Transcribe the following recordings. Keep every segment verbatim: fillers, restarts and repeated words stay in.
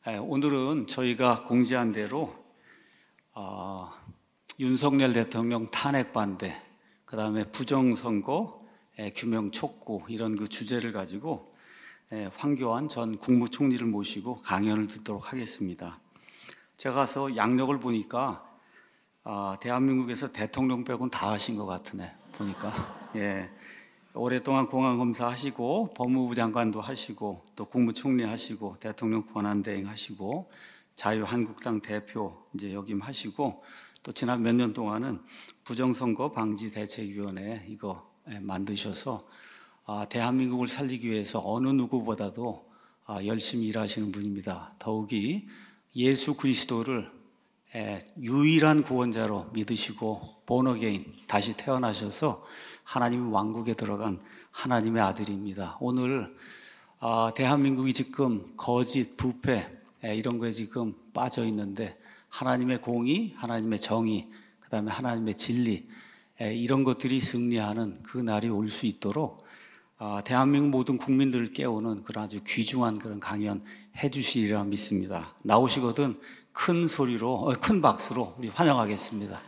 오늘은 저희가 공지한 대로 어, 윤석열 대통령 탄핵 반대, 그 다음에 부정선거, 에, 규명 촉구 이런 그 주제를 가지고 에, 황교안 전 국무총리를 모시고 강연을 듣도록 하겠습니다. 제가 가서 양력을 보니까 아, 대한민국에서 대통령 빼고는 다 하신 것 같으네 보니까. 예, 오랫동안 공안검사 하시고 법무부 장관도 하시고 또 국무총리 하시고 대통령 권한대행 하시고 자유한국당 대표 이제 역임하시고 또 지난 몇 년 동안은 부정선거 방지 대책위원회 이거 만드셔서 아, 대한민국을 살리기 위해서 어느 누구보다도 아, 열심히 일하시는 분입니다. 더욱이 예수 그리스도를 에, 유일한 구원자로 믿으시고 본어게인 다시 태어나셔서 하나님의 왕국에 들어간 하나님의 아들입니다. 오늘 아, 대한민국이 지금 거짓, 부패 에, 이런 거에 지금 빠져 있는데 하나님의 공의, 하나님의 정의, 그 다음에 하나님의 진리 에, 이런 것들이 승리하는 그 날이 올 수 있도록 아, 대한민국 모든 국민들을 깨우는 그런 아주 귀중한 그런 강연 해주시리라 믿습니다. 나오시거든 큰 소리로, 큰 박수로 우리 환영하겠습니다.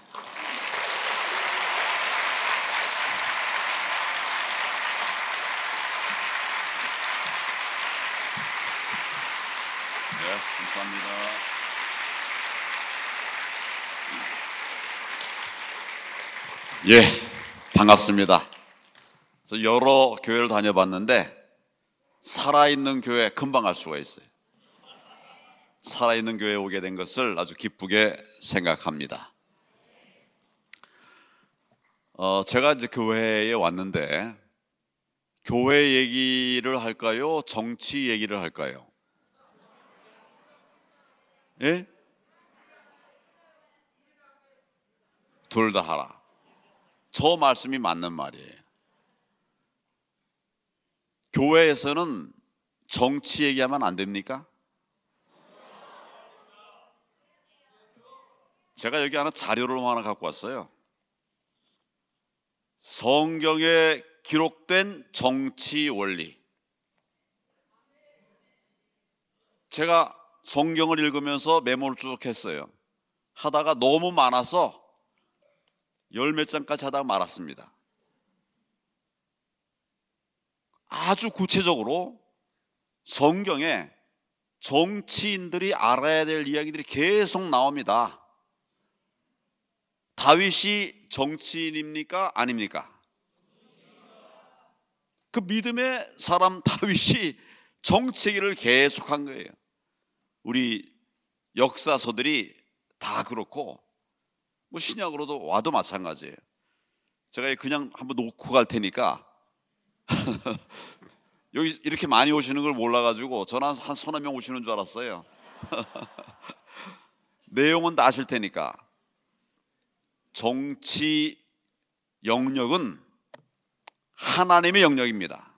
네, 감사합니다. 예, 반갑습니다. 그래서 여러 교회를 다녀봤는데 살아있는 교회 금방 알 수가 있어요. 살아있는 교회에 오게 된 것을 아주 기쁘게 생각합니다. 어, 제가 이제 교회에 왔는데 교회 얘기를 할까요? 정치 얘기를 할까요? 예? 둘 다 하라. 저 말씀이 맞는 말이에요. 교회에서는 정치 얘기하면 안 됩니까? 제가 여기 하나 자료를 하나 갖고 왔어요. 성경에 기록된 정치 원리. 제가 성경을 읽으면서 메모를 쭉 했어요. 하다가 너무 많아서 열 몇 장까지 하다가 말았습니다. 아주 구체적으로 성경에 정치인들이 알아야 될 이야기들이 계속 나옵니다. 다윗이 정치인입니까? 아닙니까? 그 믿음의 사람 다윗이 정치 얘기를 계속한 거예요. 우리 역사서들이 다 그렇고 뭐 신약으로도 와도 마찬가지예요. 제가 그냥 한번 놓고 갈 테니까 여기 이렇게 많이 오시는 걸 몰라가지고 저는 한 서너 명 오시는 줄 알았어요. 내용은 다 아실 테니까. 정치 영역은 하나님의 영역입니다.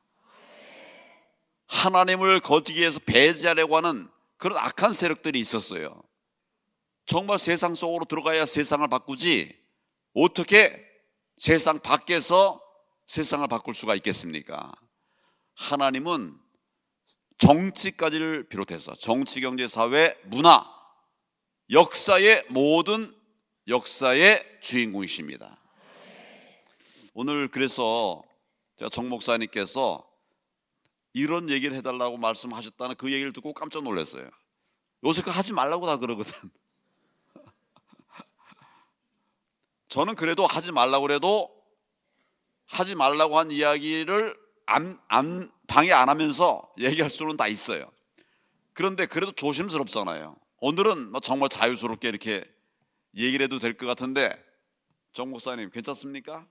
하나님을 거두기 위해서 배제하려고 하는 그런 악한 세력들이 있었어요. 정말 세상 속으로 들어가야 세상을 바꾸지 어떻게 세상 밖에서 세상을 바꿀 수가 있겠습니까? 하나님은 정치까지를 비롯해서 정치, 경제, 사회, 문화, 역사의 모든 역사의 주인공이십니다. 오늘 그래서 제가 정 목사님께서 이런 얘기를 해달라고 말씀하셨다는 그 얘기를 듣고 깜짝 놀랐어요. 요새 그거 하지 말라고 다 그러거든. 저는 그래도 하지 말라고 그래도 하지 말라고 한 이야기를 안, 안, 방해 안 하면서 얘기할 수는 다 있어요. 그런데 그래도 조심스럽잖아요. 오늘은 정말 자유스럽게 이렇게 얘기를 해도 될 것 같은데 정 목사님 괜찮습니까?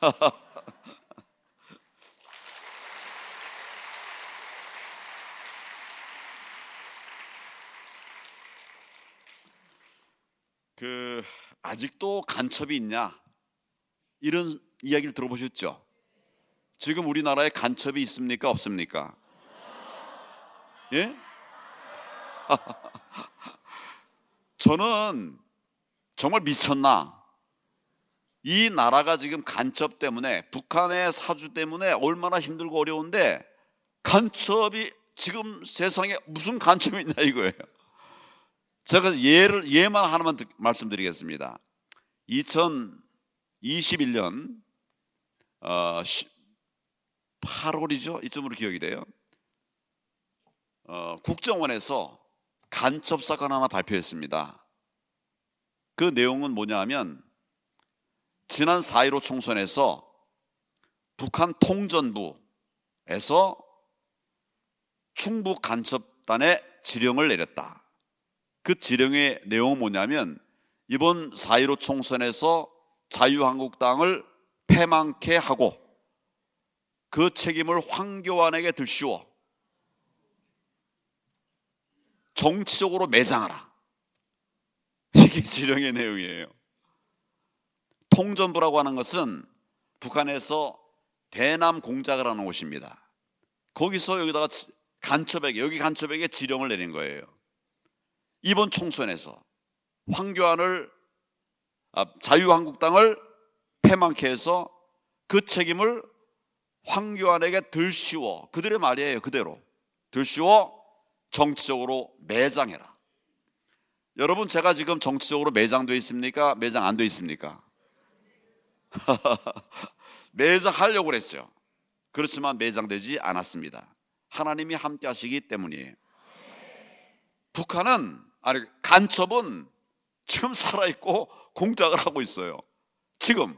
그 아직도 간첩이 있냐 이런 이야기를 들어보셨죠? 지금 우리나라에 간첩이 있습니까? 없습니까? 예? 저는 정말 미쳤나? 이 나라가 지금 간첩 때문에 북한의 사주 때문에 얼마나 힘들고 어려운데 간첩이 지금 세상에 무슨 간첩이 있냐 이거예요. 제가 예를 예만 하나만 듣, 말씀드리겠습니다. 이천이십일 년 어, 팔월이죠. 이쯤으로 기억이 돼요. 어, 국정원에서 간첩 사건 하나 발표했습니다. 그 내용은 뭐냐 하면 지난 사 일오 총선에서 북한 통전부에서 충북 간첩단에 지령을 내렸다. 그 지령의 내용은 뭐냐면 이번 사 일오 총선에서 자유한국당을 패망케 하고 그 책임을 황교안에게 들씌워 정치적으로 매장하라. 이게 지령의 내용이에요. 통전부라고 하는 것은 북한에서 대남 공작을 하는 곳입니다. 거기서 여기다가 간첩에게, 여기 간첩에게 지령을 내린 거예요. 이번 총선에서 황교안을, 아, 자유한국당을 패망케 해서 그 책임을 황교안에게 들씌워, 그들의 말이에요. 그대로 들씌워 정치적으로 매장해라. 여러분, 제가 지금 정치적으로 매장되어 있습니까? 매장 안 되어 있습니까? 매장하려고 그랬어요. 그렇지만 매장되지 않았습니다. 하나님이 함께 하시기 때문이에요. 북한은, 아니 간첩은 지금 살아있고 공작을 하고 있어요. 지금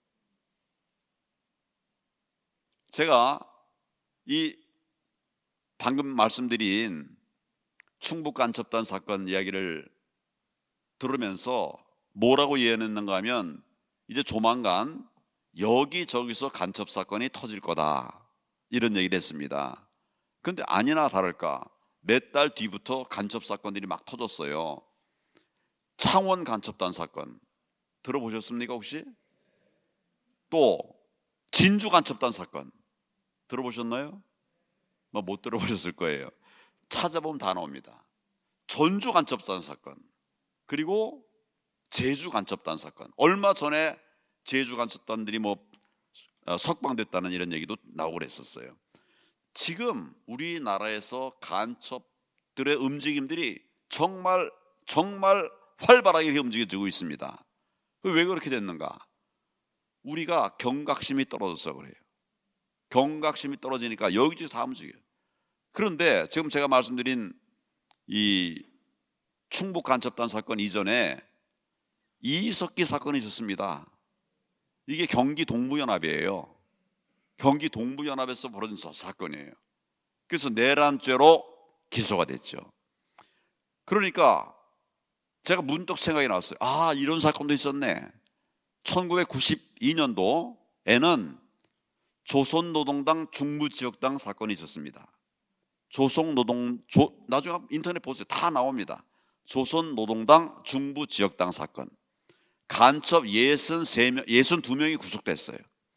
제가 이 방금 말씀드린 충북 간첩단 사건 이야기를 들으면서 뭐라고 예언했는가 하면 이제 조만간 여기저기서 간첩 사건이 터질 거다, 이런 얘기를 했습니다. 그런데 아니나 다를까 몇 달 뒤부터 간첩 사건들이 막 터졌어요. 창원 간첩단 사건 들어보셨습니까 혹시? 또 진주 간첩단 사건 들어보셨나요? 뭐 못 들어보셨을 거예요. 찾아보면 다 나옵니다. 전주 간첩단 사건, 그리고 제주 간첩단 사건. 얼마 전에 제주 간첩단들이 뭐 석방됐다는 이런 얘기도 나오고 그랬었어요. 지금 우리나라에서 간첩들의 움직임들이 정말 정말 활발하게 움직여지고 있습니다. 왜 그렇게 됐는가? 우리가 경각심이 떨어져서 그래요. 경각심이 떨어지니까 여기저기 다 움직여요. 그런데 지금 제가 말씀드린 이 충북 간첩단 사건 이전에 이석기 사건이 있었습니다. 이게 경기 동부연합이에요. 경기 동부연합에서 벌어진 사건이에요. 그래서 내란죄로 기소가 됐죠. 그러니까 제가 문득 생각이 났어요. 아, 이런 사건도 있었네. 천구백구십이 년도에는 조선노동당 중부지역당 사건이 있었습니다. 조선노동, 조, 나중에 인터넷 보세요. 다 나옵니다. 조선노동당 중부지역당 사건. 간첩 예순세 명, 예순두 명이 구속됐어요.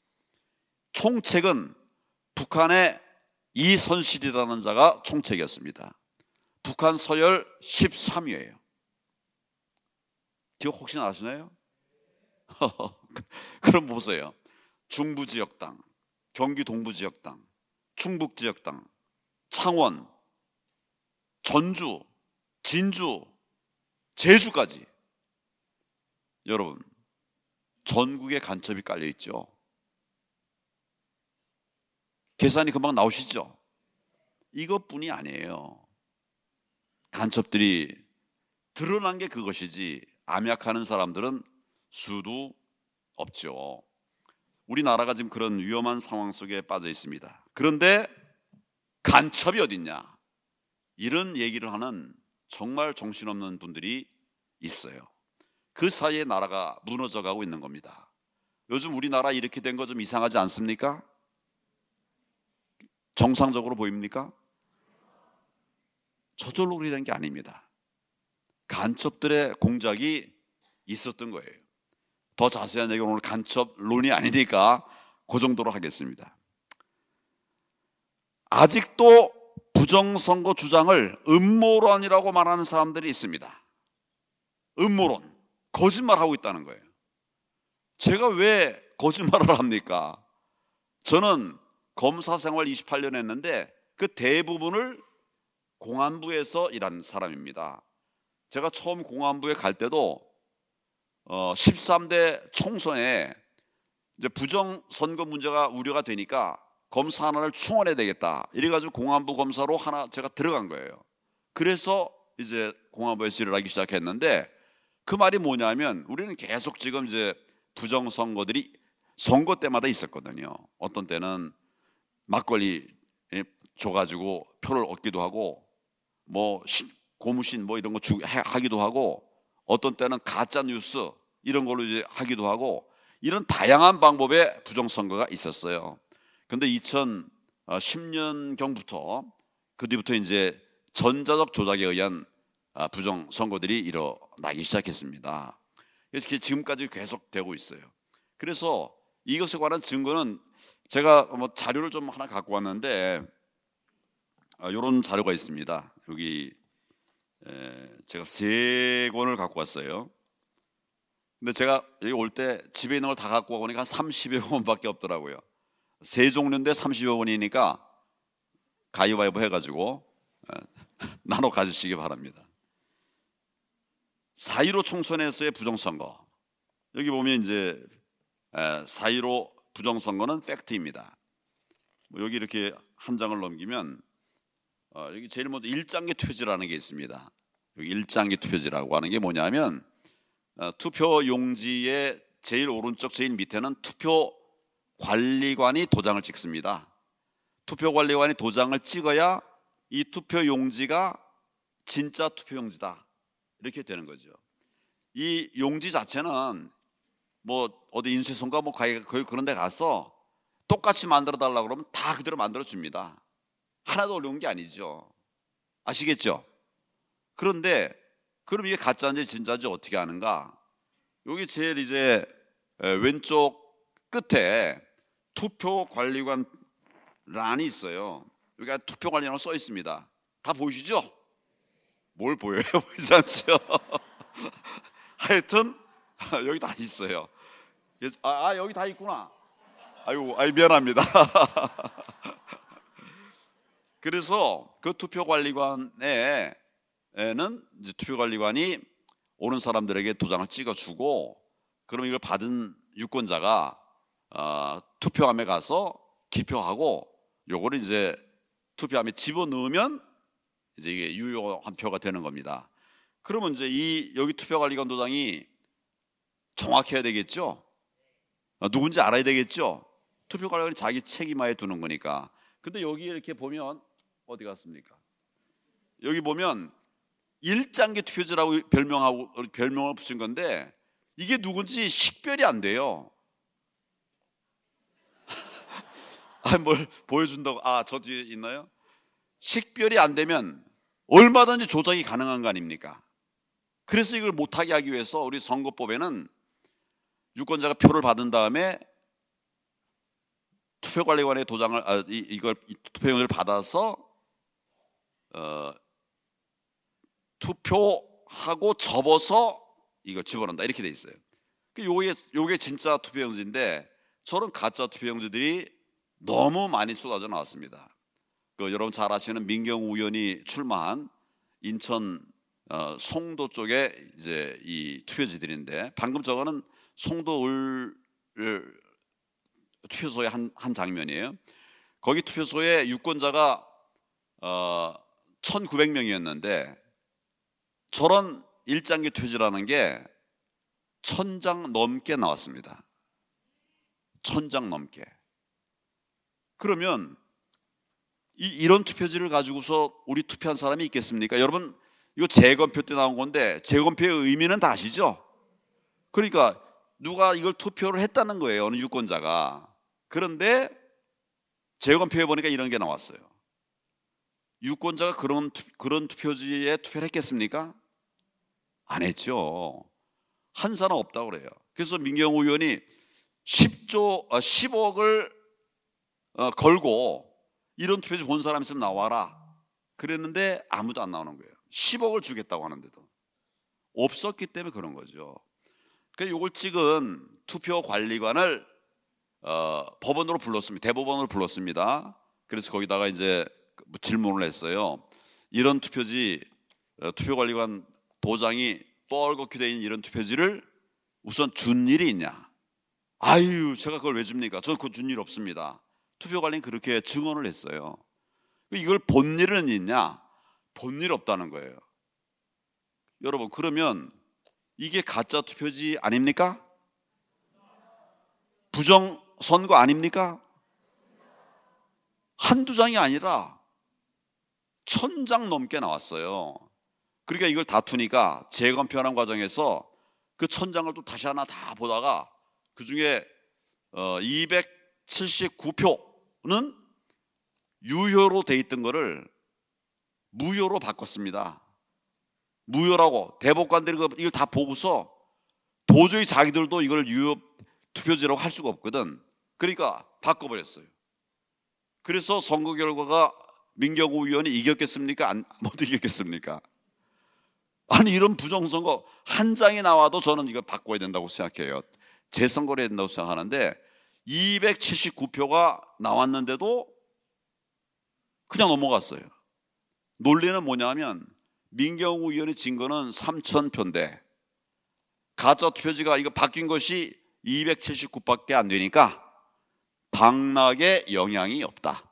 총책은 북한의 이선실이라는 자가 총책이었습니다. 북한 서열 십삼 위예요. 기억 혹시 나시나요? 그럼 보세요. 중부지역당, 경기 동부지역당, 충북지역당, 창원, 전주, 진주, 제주까지. 여러분, 전국에 간첩이 깔려 있죠. 계산이 금방 나오시죠? 이것뿐이 아니에요. 간첩들이 드러난 게 그것이지 암약하는 사람들은 수도 없죠. 우리나라가 지금 그런 위험한 상황 속에 빠져 있습니다. 그런데 간첩이 어딨냐, 이런 얘기를 하는 정말 정신없는 분들이 있어요. 그 사이에 나라가 무너져 가고 있는 겁니다. 요즘 우리나라 이렇게 된 거 좀 이상하지 않습니까? 정상적으로 보입니까? 저절로 그렇게 된 게 아닙니다. 간첩들의 공작이 있었던 거예요. 더 자세한 얘기는 오늘 간첩론이 아니니까 그 정도로 하겠습니다. 아직도 부정선거 주장을 음모론이라고 말하는 사람들이 있습니다. 음모론, 거짓말하고 있다는 거예요. 제가 왜 거짓말을 합니까? 저는 검사 생활 이십팔 년 했는데 그 대부분을 공안부에서 일한 사람입니다. 제가 처음 공안부에 갈 때도 어, 십삼 대 총선에 이제 부정 선거 문제가 우려가 되니까 검사 하나를 충원해야 되겠다. 이래가지고 공안부 검사로 하나 제가 들어간 거예요. 그래서 이제 공안부에서 일을 하기 시작했는데 그 말이 뭐냐면 우리는 계속 지금 이제 부정 선거들이 선거 때마다 있었거든요. 어떤 때는 막걸리 줘가지고 표를 얻기도 하고 뭐 고무신 뭐 이런 거 주, 하기도 하고 어떤 때는 가짜 뉴스 이런 걸로 이제 하기도 하고 이런 다양한 방법의 부정 선거가 있었어요. 근데 이천십 년경부터 그 뒤부터 이제 전자적 조작에 의한 부정 선거들이 일어나기 시작했습니다. 그래서 지금까지 계속 되고 있어요. 그래서 이것에 관한 증거는 제가 뭐 자료를 좀 하나 갖고 왔는데 이런 자료가 있습니다. 여기 제가 세 권을 갖고 왔어요. 근데 제가 여기 올 때 집에 있는 걸 다 갖고 와보니까 한 삼십여 권밖에 없더라고요. 세 종류인데 삼십여 권이니까 가위바위보 해가지고 나눠 가지시기 바랍니다. 사 일오 총선에서의 부정선거. 여기 보면 이제 사 일오 부정선거는 팩트입니다. 여기 이렇게 한 장을 넘기면 여기 제일 먼저 일장기 투표지라는 게 있습니다. 여기 일장기 투표지라고 하는 게 뭐냐면 투표 용지의 제일 오른쪽 제일 밑에는 투표 관리관이 도장을 찍습니다. 투표 관리관이 도장을 찍어야 이 투표 용지가 진짜 투표 용지다 이렇게 되는 거죠. 이 용지 자체는 뭐 어디 인쇄소인가 뭐 거의 그런 데 가서 똑같이 만들어 달라고 그러면 다 그대로 만들어 줍니다. 하나도 어려운 게 아니죠. 아시겠죠? 그런데 그럼 이게 가짜인지 진짜인지 어떻게 아는가? 여기 제일 이제 왼쪽 끝에 투표관리관 란이 있어요. 여기가 투표관리관 써 있습니다. 다 보이시죠? 뭘 보여요? 보이지 않죠? 하여튼 여기 다 있어요. 아, 아 여기 다 있구나. 아이고, 아이 미안합니다. 그래서 그 투표관리관에는 이제 투표관리관이 오는 사람들에게 도장을 찍어주고, 그럼 이걸 받은 유권자가 어, 투표함에 가서 기표하고, 요거를 이제 투표함에 집어넣으면 이제 이게 유효한 표가 되는 겁니다. 그러면 이제 이 여기 투표관리관 도장이 정확해야 되겠죠. 어, 누군지 알아야 되겠죠. 투표관리관이 자기 책임하에 두는 거니까. 근데 여기 이렇게 보면 어디 갔습니까? 여기 보면 일장기 투표지라고 별명하고 별명을 붙인 건데 이게 누군지 식별이 안 돼요. 아, 뭘 보여준다고? 아, 저 뒤에 있나요? 식별이 안 되면 얼마든지 조작이 가능한 거 아닙니까? 그래서 이걸 못하게 하기 위해서 우리 선거법에는 유권자가 표를 받은 다음에 투표관리관의 도장을 아, 이, 이걸 이 투표용지를 받아서 어, 투표하고 접어서 이거 집어넣는다 이렇게 돼 있어요. 요게 요게 진짜 투표용지인데 저런 가짜 투표용지들이 너무 많이 쏟아져 나왔습니다. 그 여러분 잘 아시는 민경우 의원이 출마한 인천 어, 송도 쪽에 이제 이 투표지들인데 방금 저거는 송도을 투표소의 한, 한 장면이에요. 거기 투표소에 유권자가 어, 천구백 명이었는데 저런 일장기 투표지라는 게 천 장 넘게 나왔습니다. 천 장 넘게. 그러면 이, 이런 투표지를 가지고서 우리 투표한 사람이 있겠습니까? 여러분 이거 재검표 때 나온 건데 재검표의 의미는 다 아시죠? 그러니까 누가 이걸 투표를 했다는 거예요. 어느 유권자가. 그런데 재검표에 보니까 이런 게 나왔어요. 유권자가 그런, 그런 투표지에 투표를 했겠습니까? 안 했죠. 한 사람 없다고 그래요. 그래서 민경우 의원이 십조, 십억을 걸고 이런 투표지 본 사람 있으면 나와라 그랬는데 아무도 안 나오는 거예요. 십억을 주겠다고 하는데도 없었기 때문에 그런 거죠. 그래서 이걸 찍은 투표관리관을 어, 법원으로 불렀습니다. 대법원으로 불렀습니다. 그래서 거기다가 이제 질문을 했어요. 이런 투표지 어, 투표관리관 도장이 뻘겋게 돼 있는 이런 투표지를 우선 준 일이 있냐? 아유, 제가 그걸 왜 줍니까? 저는 그거 준 일 없습니다. 투표관리는 그렇게 증언을 했어요. 이걸 본 일은 있냐? 본 일 없다는 거예요. 여러분, 그러면 이게 가짜 투표지 아닙니까? 부정 선거 아닙니까? 한두 장이 아니라 천 장 넘게 나왔어요. 그러니까 이걸 다투니까 재검표하는 과정에서 그 천 장을 또 다시 하나 다 보다가 그 중에 이백칠십구 표는 유효로 돼 있던 거를 무효로 바꿨습니다. 무효라고 대법관들이 이걸 다 보고서 도저히 자기들도 이걸 유효 투표지라고 할 수가 없거든. 그러니까 바꿔버렸어요. 그래서 선거 결과가 민경호 의원이 이겼겠습니까? 안, 못 이겼겠습니까? 아니, 이런 부정선거 한 장이 나와도 저는 이거 바꿔야 된다고 생각해요. 재선거를 해야 된다고 생각하는데 이백칠십구 표가 나왔는데도 그냥 넘어갔어요. 논리는 뭐냐면 민경우 의원이 진 거는 삼천 표인데 가짜 투표지가 이거 바뀐 것이 이백칠십구 밖에 안 되니까 당락에 영향이 없다.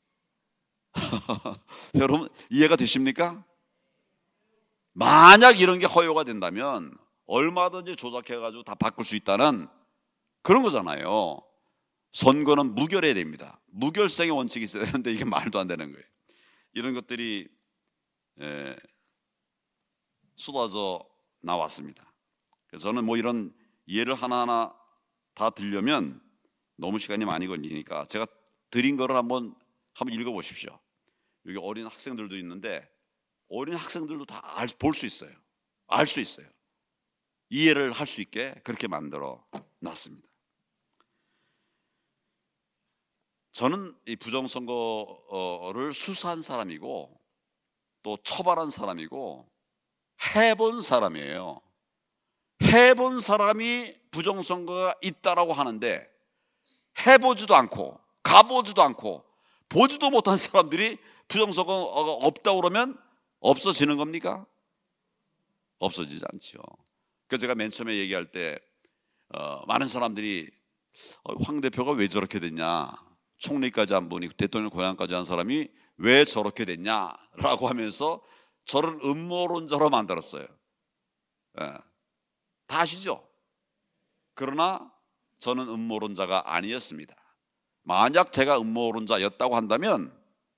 여러분 이해가 되십니까? 만약 이런 게 허용가 된다면 얼마든지 조작해가지고 다 바꿀 수 있다는 그런 거잖아요. 선거는 무결해야 됩니다. 무결성의 원칙이 있어야 되는데 이게 말도 안 되는 거예요. 이런 것들이 에, 쏟아져 나왔습니다. 그래서 저는 뭐 이런 예를 하나하나 다 들려면 너무 시간이 많이 걸리니까 제가 드린 거를 한번 한번 읽어보십시오. 여기 어린 학생들도 있는데 어린 학생들도 다 볼 수 있어요. 알 수 있어요. 이해를 할 수 있게 그렇게 만들어 놨습니다. 저는 이 부정선거를 수사한 사람이고 또 처벌한 사람이고 해본 사람이에요. 해본 사람이 부정선거가 있다라고 하는데 해보지도 않고 가보지도 않고 보지도 못한 사람들이 부정선거가 없다고 그러면 없어지는 겁니까? 없어지지 않죠. 그래서 제가 맨 처음에 얘기할 때 어, 많은 사람들이 어, 황 대표가 왜 저렇게 됐냐, 총리까지 한 분이 대통령 고향까지 한 사람이 왜 저렇게 됐냐라고 하면서 저를 음모론자로 만들었어요. 예. 다 아시죠? 그러나 저는 음모론자가 아니었습니다. 만약 제가 음모론자였다고 한다면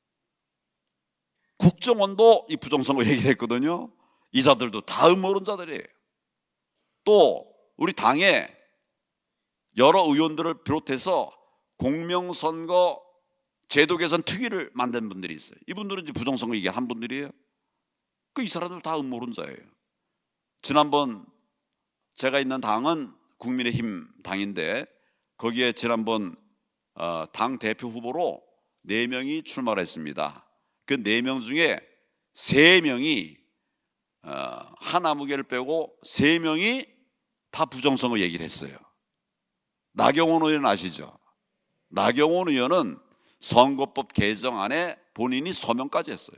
국정원도 이 부정선거 얘기를 했거든요. 이자들도 다 음모론자들이에요. 또 우리 당에 여러 의원들을 비롯해서 공명선거 제도 개선 특위를 만든 분들이 있어요. 이분들은 이제 부정선거 얘기한 분들이에요. 그 이 사람들 다 음모론자예요. 지난번 제가 있는 당은 국민의힘 당인데 거기에 지난번 당 대표 후보로 네 명이 출마를 했습니다. 그 네 명 중에 세 명이 하나 무게를 빼고 세 명이 다 부정선거 얘기를 했어요. 나경원 의원 아시죠? 나경원 의원은 선거법 개정안에 본인이 서명까지 했어요.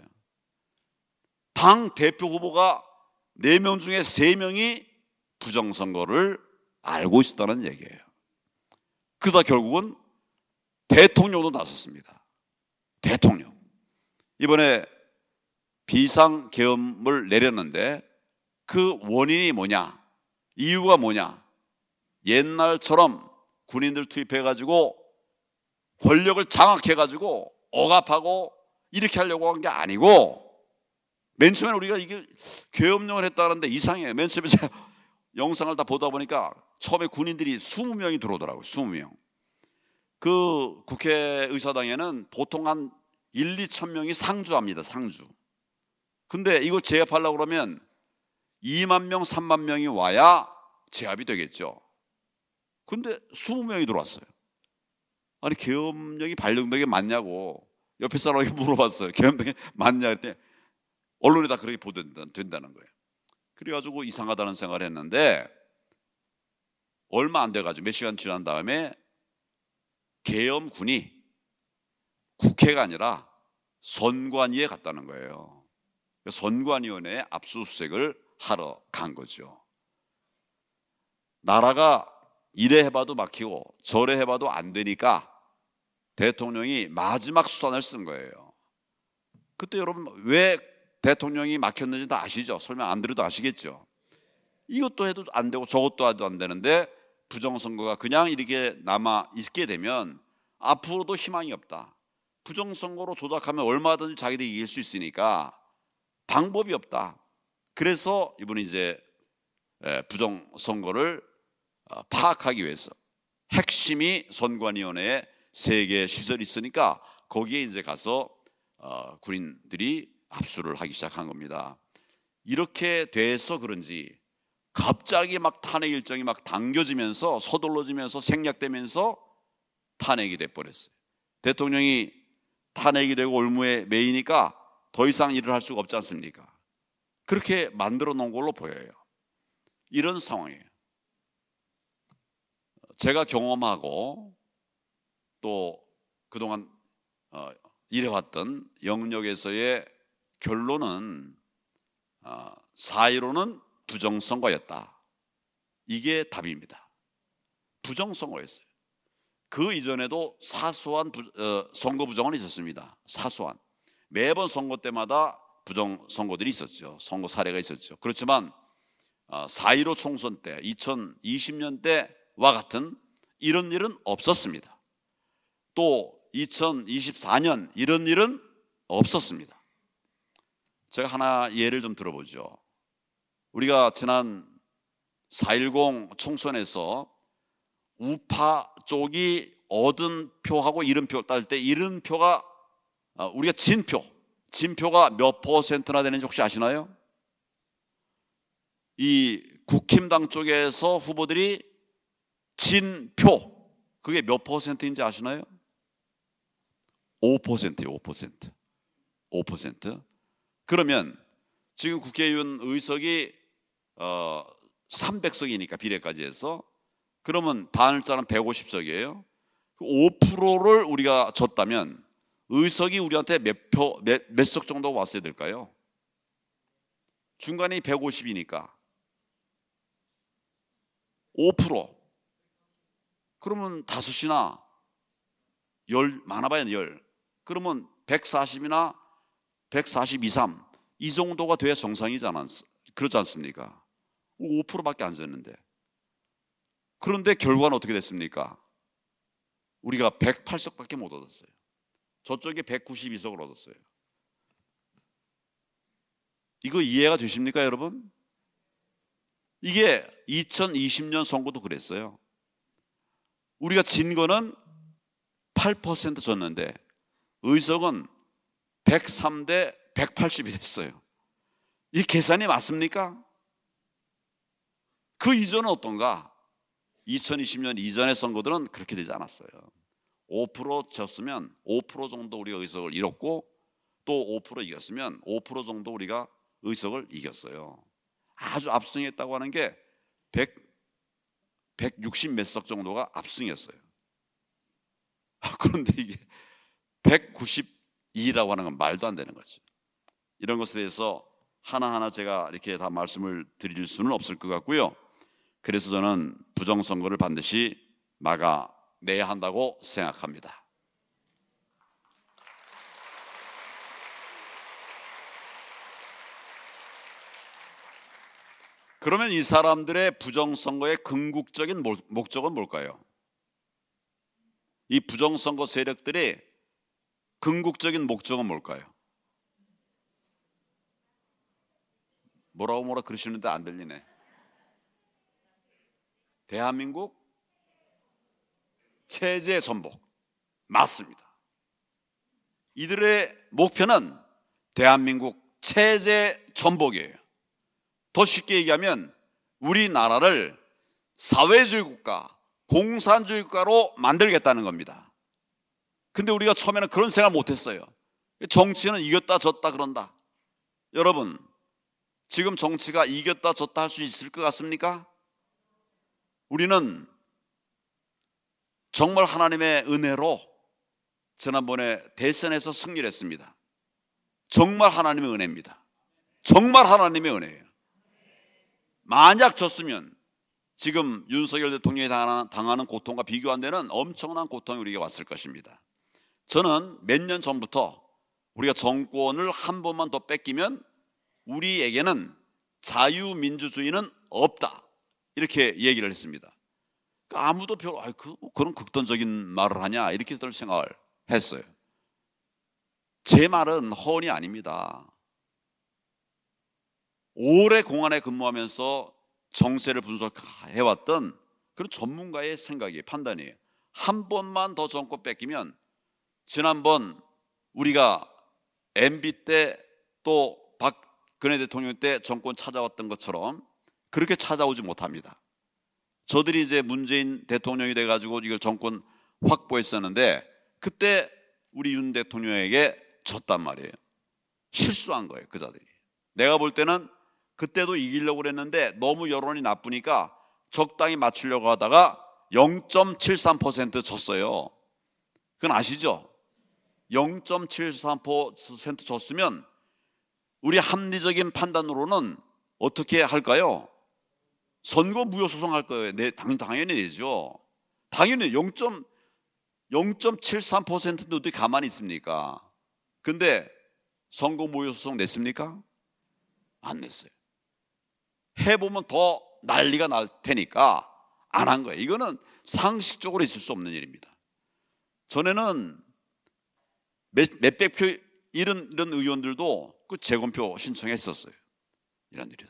당 대표 후보가 네 명 중에 세 명이 부정선거를 알고 있었다는 얘기예요. 그러다 결국은 대통령도 나섰습니다. 대통령. 이번에 비상계엄을 내렸는데 그 원인이 뭐냐, 이유가 뭐냐, 옛날처럼 군인들 투입해가지고 권력을 장악해가지고 억압하고 이렇게 하려고 한 게 아니고, 맨 처음에 우리가 이게 계엄령을 했다는데 이상해요. 맨 처음에 제가 영상을 다 보다 보니까 처음에 군인들이 이십 명이 들어오더라고요. 이십 명. 그 국회의사당에는 보통 한 일, 이천 명이 상주합니다. 상주. 근데 이걸 제압하려고 그러면 이만 명, 삼만 명이 와야 제압이 되겠죠. 근데 이십 명이 들어왔어요. 아니 계엄령이 발령된 게 맞냐고 옆에 사람에게 물어봤어요. 계엄령이 맞냐 했더니 언론에 다 그렇게 보도된다는 거예요. 그래가지고 이상하다는 생각을 했는데 얼마 안 돼가지고 몇 시간 지난 다음에 계엄군이 국회가 아니라 선관위에 갔다는 거예요. 선관위원회에 압수수색을 하러 간 거죠. 나라가 이래 해봐도 막히고 저래 해봐도 안 되니까 대통령이 마지막 수단을 쓴 거예요. 그때 여러분 왜 대통령이 막혔는지 다 아시죠? 설명 안 드려도 아시겠죠? 이것도 해도 안 되고 저것도 해도 안 되는데 부정선거가 그냥 이렇게 남아 있게 되면 앞으로도 희망이 없다. 부정선거로 조작하면 얼마든지 자기들이 이길 수 있으니까 방법이 없다. 그래서 이분이 이제 부정선거를 파악하기 위해서 핵심이 선관위원회에 세 개의 시설이 있으니까 거기에 이제 가서 군인들이 압수를 하기 시작한 겁니다. 이렇게 돼서 그런지 갑자기 막 탄핵 일정이 막 당겨지면서 서둘러지면서 생략되면서 탄핵이 돼버렸어요. 대통령이 탄핵이 되고 올무에 매이니까 더 이상 일을 할 수가 없지 않습니까? 그렇게 만들어 놓은 걸로 보여요. 이런 상황이에요. 제가 경험하고 또 그동안 어, 일해왔던 영역에서의 결론은 어, 사 일오는 부정선거였다. 이게 답입니다. 부정선거였어요. 그 이전에도 사소한 부, 어, 선거 부정은 있었습니다. 사소한. 매번 선거 때마다 부정선거들이 있었죠. 선거 사례가 있었죠. 그렇지만 어, 사 일오 총선 때 이천이십 년 때와 같은 이런 일은 없었습니다. 또 이천이십사 년 이런 일은 없었습니다. 제가 하나 예를 좀 들어보죠. 우리가 지난 사 일공 총선에서 우파 쪽이 얻은 표하고 이른표 따질 때 이른표가 우리가 진표, 진표가 몇 퍼센트나 되는지 혹시 아시나요? 이 국힘당 쪽에서 후보들이 진표, 그게 몇 퍼센트인지 아시나요? 오 퍼센트예요. 오 퍼센트. 오 퍼센트. 그러면 지금 국회의원 의석이 어, 삼백 석이니까 비례까지 해서 그러면 반을자는 백오십 석이에요. 오 퍼센트를 우리가 줬다면 의석이 우리한테 몇 표, 몇, 몇 석 정도 왔어야 될까요? 중간이 백오십이니까 오 퍼센트. 그러면 다섯이나 열, 많아봐야 열. 그러면 백사십이나 백사십이, 삼. 이 정도가 돼야 정상이잖아. 그렇지 않습니까? 오 퍼센트밖에 안 졌는데. 그런데 결과는 어떻게 됐습니까? 우리가 백팔 석밖에 못 얻었어요. 저쪽에 백구십이 석을 얻었어요. 이거 이해가 되십니까, 여러분? 이게 이천이십 년 선거도 그랬어요. 우리가 진 거는 팔 퍼센트 졌는데 의석은 백삼 대 백팔십이 됐어요. 이 계산이 맞습니까? 그 이전은 어떤가? 이천이십 년 이전의 선거들은 그렇게 되지 않았어요. 오 퍼센트 졌으면 오 퍼센트 정도 우리가 의석을 잃었고 또 오 퍼센트 이겼으면 오 퍼센트 정도 우리가 의석을 이겼어요. 아주 압승했다고 하는 게 백, 백육십 몇 석 정도가 압승이었어요. 그런데 이게 백구십이라고 하는 건 말도 안 되는 거죠. 이런 것에 대해서 하나하나 제가 이렇게 다 말씀을 드릴 수는 없을 것 같고요. 그래서 저는 부정선거를 반드시 막아내야 한다고 생각합니다. 그러면 이 사람들의 부정선거의 궁극적인 목적은 뭘까요? 이 부정선거 세력들의 궁극적인 목적은 뭘까요? 뭐라고 뭐라 그러시는데 안 들리네. 대한민국 체제 전복. 맞습니다. 이들의 목표는 대한민국 체제 전복이에요. 더 쉽게 얘기하면 우리나라를 사회주의 국가, 공산주의 국가로 만들겠다는 겁니다. 근데 우리가 처음에는 그런 생각 못했어요. 정치는 이겼다 졌다 그런다. 여러분, 지금 정치가 이겼다 졌다 할 수 있을 것 같습니까? 우리는 정말 하나님의 은혜로 지난번에 대선에서 승리를 했습니다. 정말 하나님의 은혜입니다. 정말 하나님의 은혜예요. 만약 졌으면 지금 윤석열 대통령이 당하는, 당하는 고통과 비교 안 되는 엄청난 고통이 우리에게 왔을 것입니다. 저는 몇 년 전부터 우리가 정권을 한 번만 더 뺏기면 우리에게는 자유민주주의는 없다, 이렇게 얘기를 했습니다. 그러니까 아무도 별로 아이, 그, 그런 극단적인 말을 하냐 이렇게 생각을 했어요. 제 말은 허언이 아닙니다. 오래 공안에 근무하면서 정세를 분석해왔던 그런 전문가의 생각이에요, 판단이에요. 한 번만 더 정권 뺏기면 지난번 우리가 엠비 때 또 박근혜 대통령 때 정권 찾아왔던 것처럼 그렇게 찾아오지 못합니다. 저들이 이제 문재인 대통령이 돼가지고 이걸 정권 확보했었는데 그때 우리 윤 대통령에게 졌단 말이에요. 실수한 거예요, 그 자들이. 내가 볼 때는 그때도 이기려고 그랬는데 너무 여론이 나쁘니까 적당히 맞추려고 하다가 영 점 칠삼 퍼센트 졌어요. 그건 아시죠? 영 점 칠삼 퍼센트 졌으면 우리 합리적인 판단으로는 어떻게 할까요? 선거 무효 소송할 거예요. 네, 당, 당연히 내죠. 당연히 영 점 칠삼 퍼센트인데 어떻게 가만히 있습니까? 근데 선거 무효 소송 냈습니까? 안 냈어요. 해보면 더 난리가 날 테니까 안 한 거예요. 이거는 상식적으로 있을 수 없는 일입니다. 전에는 몇, 몇백 표 이런, 이런 의원들도 그 재검표 신청했었어요. 이런 일이.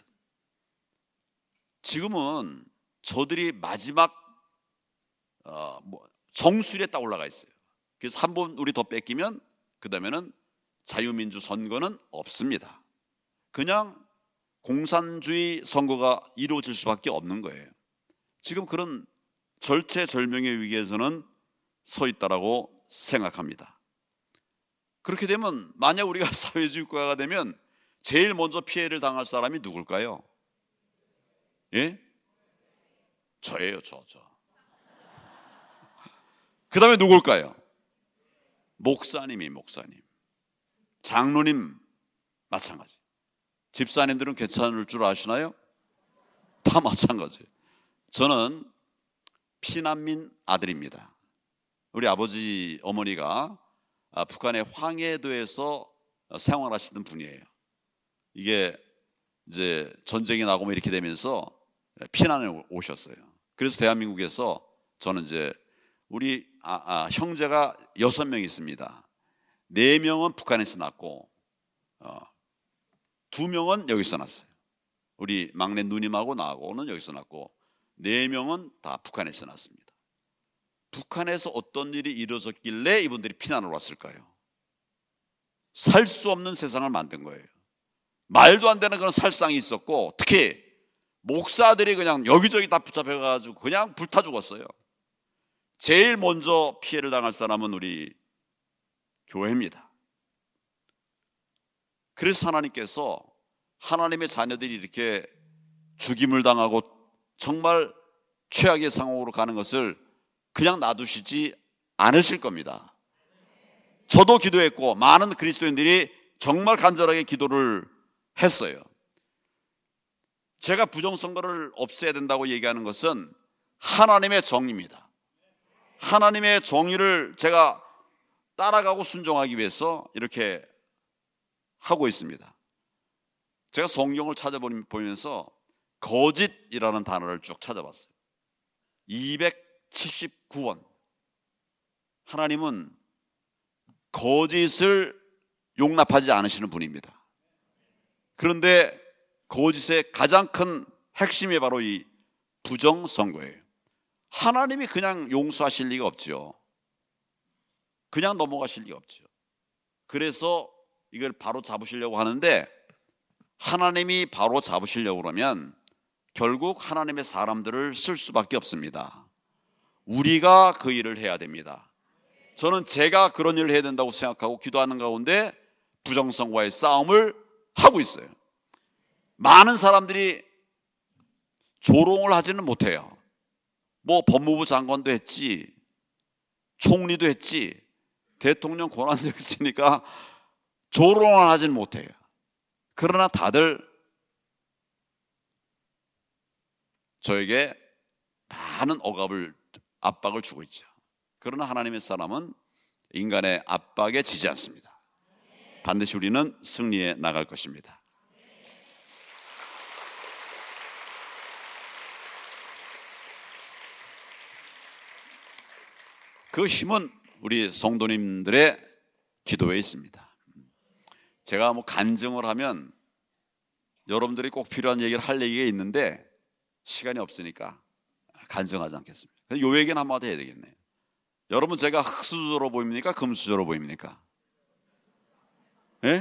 지금은 저들이 마지막 어, 뭐 정수리에 딱 올라가 있어요. 그래서 한 번 우리 더 뺏기면 그 다음에는 자유민주 선거는 없습니다. 그냥 공산주의 선거가 이루어질 수밖에 없는 거예요. 지금 그런 절체절명의 위기에서는 서 있다라고 생각합니다. 그렇게 되면 만약 우리가 사회주의 국가가 되면 제일 먼저 피해를 당할 사람이 누굴까요? 예? 저예요, 저, 저. 그 다음에 누굴까요? 목사님이 목사님. 장로님 마찬가지. 집사님들은 괜찮을 줄 아시나요? 다 마찬가지예요. 저는 피난민 아들입니다. 우리 아버지 어머니가 북한의 황해도에서 생활하시던 분이에요. 이게 이제 전쟁이 나고 뭐 이렇게 되면서 피난을 오셨어요. 그래서 대한민국에서 저는 이제 우리 아, 아, 형제가 여섯 명 있습니다. 네 명은 북한에서 낳고 어, 두 명은 여기서 낳았어요. 우리 막내 누님하고 나하고는 여기서 낳고 네 명은 다 북한에서 낳았습니다. 북한에서 어떤 일이 이루어졌길래 이분들이 피난을 왔을까요? 살 수 없는 세상을 만든 거예요. 말도 안 되는 그런 살상이 있었고 특히 목사들이 그냥 여기저기 다 붙잡혀가지고 그냥 불타 죽었어요. 제일 먼저 피해를 당할 사람은 우리 교회입니다. 그래서 하나님께서 하나님의 자녀들이 이렇게 죽임을 당하고 정말 최악의 상황으로 가는 것을 그냥 놔두시지 않으실 겁니다. 저도 기도했고 많은 그리스도인들이 정말 간절하게 기도를 했어요. 제가 부정선거를 없애야 된다고 얘기하는 것은 하나님의 정의입니다. 하나님의 정의를 제가 따라가고 순종하기 위해서 이렇게 하고 있습니다. 제가 성경을 찾아보면서 거짓이라는 단어를 쭉 찾아봤어요. 이백칠십구 번. 하나님은 거짓을 용납하지 않으시는 분입니다. 그런데 거짓의 가장 큰 핵심이 바로 이 부정선거예요. 하나님이 그냥 용서하실 리가 없죠. 그냥 넘어가실 리가 없죠. 그래서 이걸 바로 잡으시려고 하는데 하나님이 바로 잡으시려고 그러면 결국 하나님의 사람들을 쓸 수밖에 없습니다. 우리가 그 일을 해야 됩니다. 저는 제가 그런 일을 해야 된다고 생각하고 기도하는 가운데 부정선거와의 싸움을 하고 있어요. 많은 사람들이 조롱을 하지는 못해요. 뭐 법무부 장관도 했지, 총리도 했지, 대통령 권한도 있으니까 조롱을 하지는 못해요. 그러나 다들 저에게 많은 억압을, 압박을 주고 있죠. 그러나 하나님의 사람은 인간의 압박에 지지 않습니다. 반드시 우리는 승리해 나갈 것입니다. 그 힘은 우리 성도님들의 기도에 있습니다. 제가 뭐 간증을 하면 여러분들이 꼭 필요한 얘기를 할 얘기가 있는데 시간이 없으니까 간증하지 않겠습니다. 요 얘기는 한마디 해야 되겠네요. 여러분, 제가 흙수저로 보입니까? 금수저로 보입니까? 예?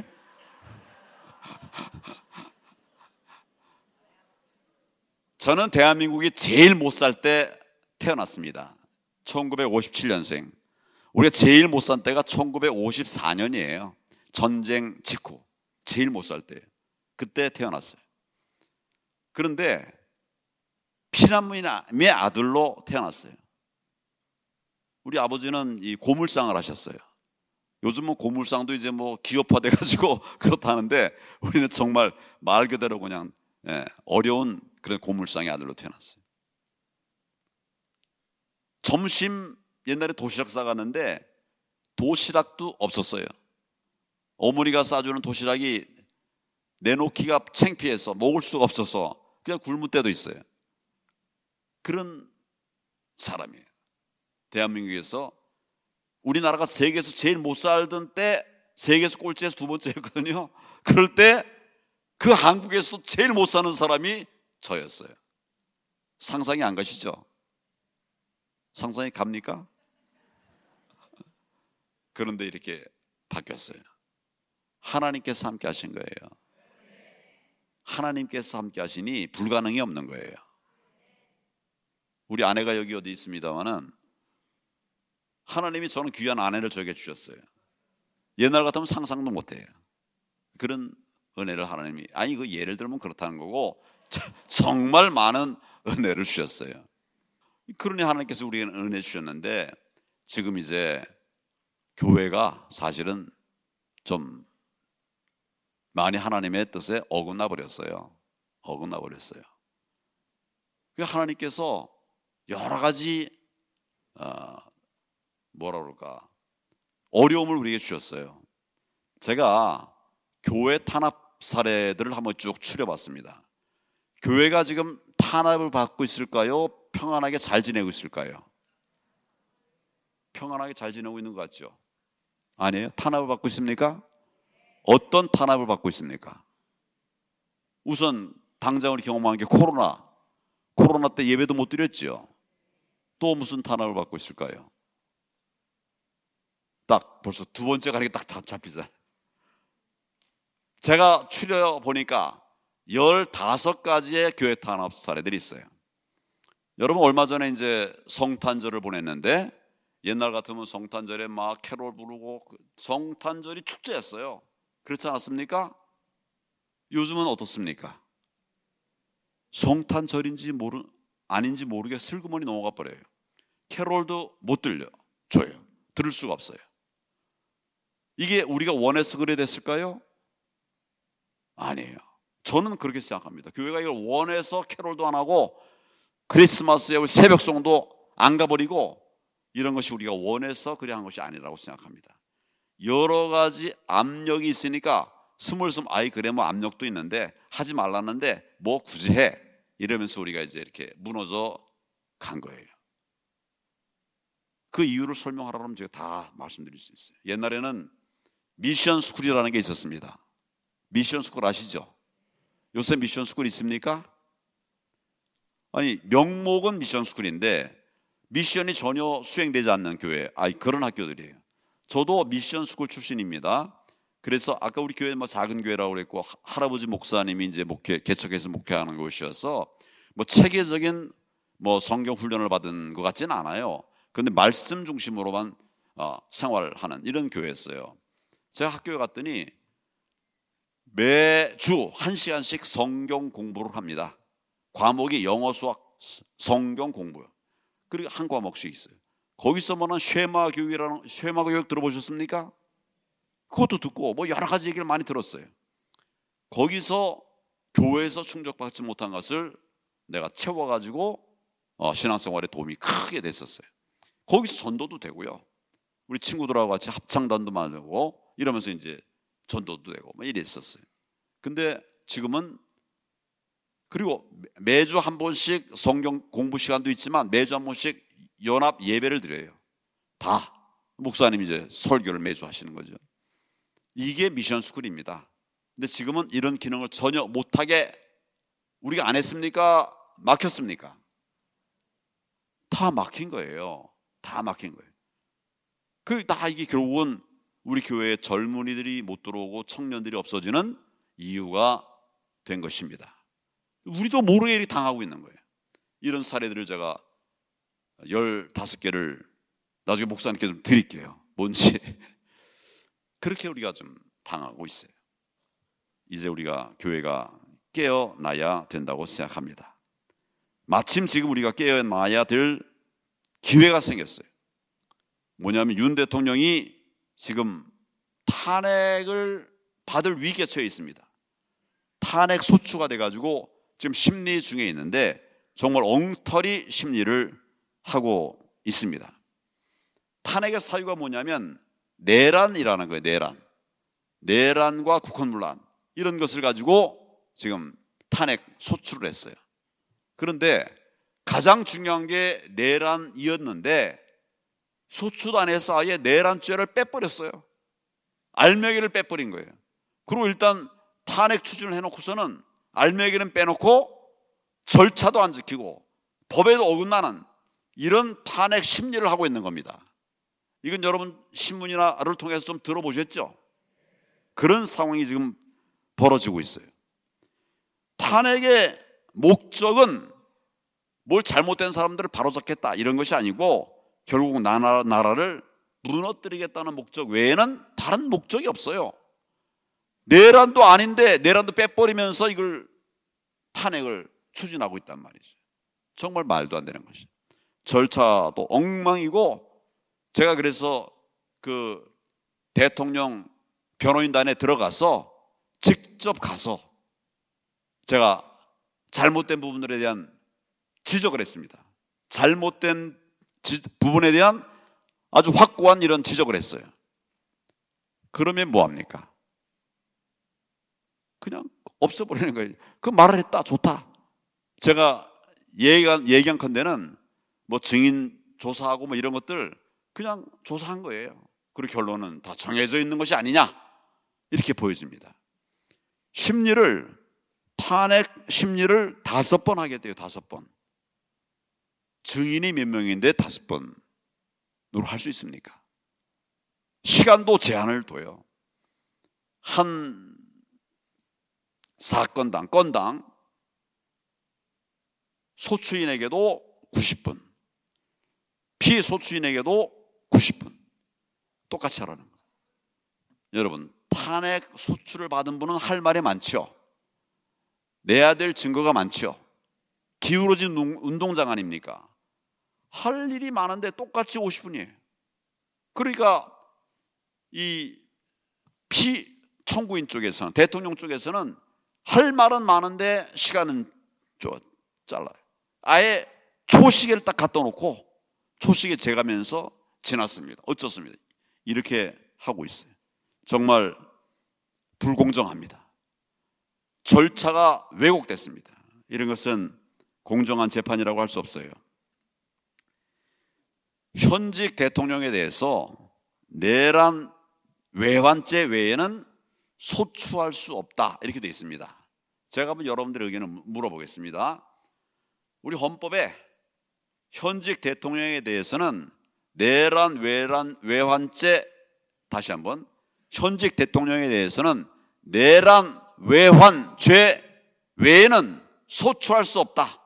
저는 대한민국이 제일 못 살 때 태어났습니다. 천구백오십칠 년생. 우리가 제일 못 산 때가 천구백오십사 년이에요. 전쟁 직후 제일 못 살 때, 그때 태어났어요. 그런데 피난민의 아들로 태어났어요. 우리 아버지는 이 고물상을 하셨어요. 요즘은 고물상도 이제 뭐 기업화돼 가지고 그렇다는데 우리는 정말 말 그대로 그냥 예, 어려운 그런 고물상의 아들로 태어났어요. 점심 옛날에 도시락 싸갔는데 도시락도 없었어요. 어머니가 싸주는 도시락이 내놓기가 창피해서 먹을 수가 없어서 그냥 굶을 때도 있어요. 그런 사람이에요. 대한민국에서 우리나라가 세계에서 제일 못 살던 때 세계에서 꼴찌에서 두 번째였거든요. 그럴 때 그 한국에서도 제일 못 사는 사람이 저였어요. 상상이 안 가시죠? 상상이 갑니까? 그런데 이렇게 바뀌었어요. 하나님께서 함께 하신 거예요. 하나님께서 함께 하시니 불가능이 없는 거예요. 우리 아내가 여기 어디 있습니다마는 하나님이 저는 귀한 아내를 저에게 주셨어요. 옛날 같으면 상상도 못해요. 그런 은혜를 하나님이, 아니 그 예를 들면 그렇다는 거고 정말 많은 은혜를 주셨어요. 그러니 하나님께서 우리에게 은혜 주셨는데 지금 이제 교회가 사실은 좀 많이 하나님의 뜻에 어긋나 버렸어요. 어긋나 버렸어요. 하나님께서 여러 가지 어, 뭐라 그럴까 어려움을 우리에게 주셨어요. 제가 교회 탄압 사례들을 한번 쭉 추려봤습니다. 교회가 지금 탄압을 받고 있을까요? 평안하게 잘 지내고 있을까요? 평안하게 잘 지내고 있는 것 같죠? 아니에요? 탄압을 받고 있습니까? 어떤 탄압을 받고 있습니까? 우선 당장 우리 경험한 게 코로나. 코로나 때 예배도 못 드렸죠. 또 무슨 탄압을 받고 있을까요? 딱 벌써 두 번째 가는 게 딱 잡히잖아요. 제가 추려 보니까 열다섯 가지의 교회 탄압 사례들이 있어요. 여러분, 얼마 전에 이제 성탄절을 보냈는데 옛날 같으면 성탄절에 막 캐롤 부르고 성탄절이 축제였어요. 그렇지 않았습니까? 요즘은 어떻습니까? 성탄절인지 모르 아닌지 모르게 슬그머니 넘어가 버려요. 캐롤도 못 들려 줘요. 들을 수가 없어요. 이게 우리가 원해서 그래 됐을까요? 아니에요. 저는 그렇게 생각합니다. 교회가 이걸 원해서 캐롤도 안 하고 크리스마스에 새벽송도 안 가버리고 이런 것이 우리가 원해서 그래 한 것이 아니라고 생각합니다. 여러 가지 압력이 있으니까 스물스물 아이 그래 뭐 압력도 있는데 하지 말랐는데 뭐 굳이 해 이러면서 우리가 이제 이렇게 무너져 간 거예요. 그 이유를 설명하라면 제가 다 말씀드릴 수 있어요. 옛날에는 미션 스쿨이라는 게 있었습니다. 미션 스쿨 아시죠? 요새 미션 스쿨 있습니까? 아니 명목은 미션 스쿨인데 미션이 전혀 수행되지 않는 교회, 아니 그런 학교들이에요. 저도 미션 스쿨 출신입니다. 그래서 아까 우리 교회 뭐 작은 교회라고 그랬고 할아버지 목사님이 이제 목회 개척해서 목회하는 곳이어서 뭐 체계적인 뭐 성경 훈련을 받은 것 같지는 않아요. 그런데 말씀 중심으로만 어, 생활하는 이런 교회였어요. 제가 학교에 갔더니 매주 한 시간씩 성경 공부를 합니다. 과목이 영어, 수학, 성경 공부요. 그리고 한 과목씩 있어요. 거기서 뭐는 쉐마 교육이라는 쉐마 교육 들어보셨습니까? 그것도 듣고 뭐 여러 가지 얘기를 많이 들었어요. 거기서 교회에서 충족받지 못한 것을 내가 채워가지고 어, 신앙생활에 도움이 크게 됐었어요. 거기서 전도도 되고요. 우리 친구들하고 같이 합창단도 만들고 이러면서 이제 전도도 되고 막 이랬었어요. 근데 지금은 그리고 매주 한 번씩 성경 공부 시간도 있지만 매주 한 번씩 연합 예배를 드려요. 다 목사님이 이제 설교를 매주 하시는 거죠. 이게 미션 스쿨입니다. 근데 지금은 이런 기능을 전혀 못하게 우리가 안 했습니까? 막혔습니까? 다 막힌 거예요. 다 막힌 거예요. 그 다 이게 결국은 우리 교회에 젊은이들이 못 들어오고 청년들이 없어지는 이유가 된 것입니다. 우리도 모르게 당하고 있는 거예요. 이런 사례들을 제가 열다섯 개를 나중에 목사님께 좀 드릴게요. 뭔지. 그렇게 우리가 좀 당하고 있어요. 이제 우리가 교회가 깨어나야 된다고 생각합니다. 마침 지금 우리가 깨어나야 될 기회가 생겼어요. 뭐냐면 윤 대통령이 지금 탄핵을 받을 위기에 처해 있습니다. 탄핵 소추가 돼가지고 지금 심리 중에 있는데 정말 엉터리 심리를 하고 있습니다. 탄핵의 사유가 뭐냐면 내란이라는 거예요. 내란. 내란과 국헌문란 이런 것을 가지고 지금 탄핵 소추를 했어요. 그런데 가장 중요한 게 내란이었는데 소추도 안 해서 아예 내란죄를 빼버렸어요. 알맹이를 빼버린 거예요. 그리고 일단 탄핵 추진을 해놓고서는 알맹이는 빼놓고 절차도 안 지키고 법에도 어긋나는 이런 탄핵 심리를 하고 있는 겁니다. 이건 여러분 신문이나를 통해서 좀 들어보셨죠? 그런 상황이 지금 벌어지고 있어요. 탄핵의 목적은 뭘 잘못된 사람들을 바로잡겠다 이런 것이 아니고 결국 나라, 나라를 무너뜨리겠다는 목적 외에는 다른 목적이 없어요. 내란도 아닌데 내란도 빼버리면서 이걸 탄핵을 추진하고 있단 말이죠. 정말 말도 안 되는 것이죠. 절차도 엉망이고 제가 그래서 그 대통령 변호인단에 들어가서 직접 가서 제가 잘못된 부분들에 대한 지적을 했습니다. 잘못된 지, 부분에 대한 아주 확고한 이런 지적을 했어요. 그러면 뭐합니까? 그냥 없애버리는 거예요. 그 말을 했다, 좋다. 제가 얘기한, 얘기한 건데는 뭐 증인 조사하고 뭐 이런 것들 그냥 조사한 거예요. 그리고 결론은 다 정해져 있는 것이 아니냐 이렇게 보여집니다. 심리를 탄핵 심리를 다섯 번 하게 돼요. 다섯 번. 증인이 몇 명인데 다섯 번으로 할 수 있습니까? 시간도 제한을 둬요. 한 사건당 건당 소추인에게도 구십 분, 피소추인에게도 구십 분 똑같이 하라는 거예요. 여러분 탄핵 소추를 받은 분은 할 말이 많죠. 내야 될 증거가 많죠. 기울어진 운동장 아닙니까? 할 일이 많은데 똑같이 오십 분이에요. 그러니까 이 피청구인 쪽에서는 대통령 쪽에서는 할 말은 많은데 시간은 좀 잘라요. 아예 초시계를 딱 갖다 놓고 초시계 재가면서 지났습니다. 어쩌습니다. 이렇게 하고 있어요. 정말 불공정합니다. 절차가 왜곡됐습니다. 이런 것은 공정한 재판이라고 할 수 없어요. 현직 대통령에 대해서 내란 외환죄 외에는 소추할 수 없다 이렇게 되어 있습니다. 제가 한번 여러분들의 의견을 물어보겠습니다. 우리 헌법에 현직 대통령에 대해서는 내란 외란 외환죄 다시 한번 현직 대통령에 대해서는 내란 외환죄 외에는 소추할 수 없다.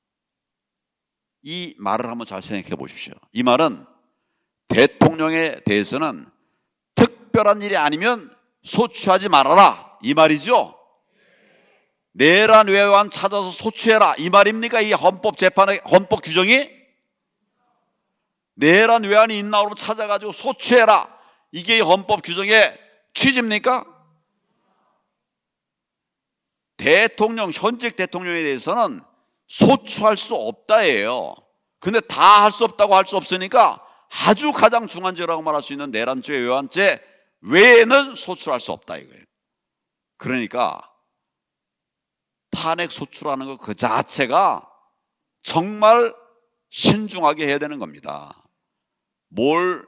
이 말을 한번 잘 생각해 보십시오. 이 말은 대통령에 대해서는 특별한 일이 아니면 소추하지 말아라 이 말이죠. 내란 외환 찾아서 소추해라 이 말입니까? 이 헌법 재판의 헌법 규정이 내란 외환이 있나 그러면 찾아가지고 소추해라 이게 헌법 규정의 취지입니까? 대통령 현직 대통령에 대해서는 소추할 수 없다예요. 근데 다 할 수 없다고 할 수 없으니까 아주 가장 중한 죄라고 말할 수 있는 내란죄, 외환죄 외에는 소추할 수 없다 이거예요. 그러니까 탄핵 소추라는 것 그 자체가 정말 신중하게 해야 되는 겁니다. 뭘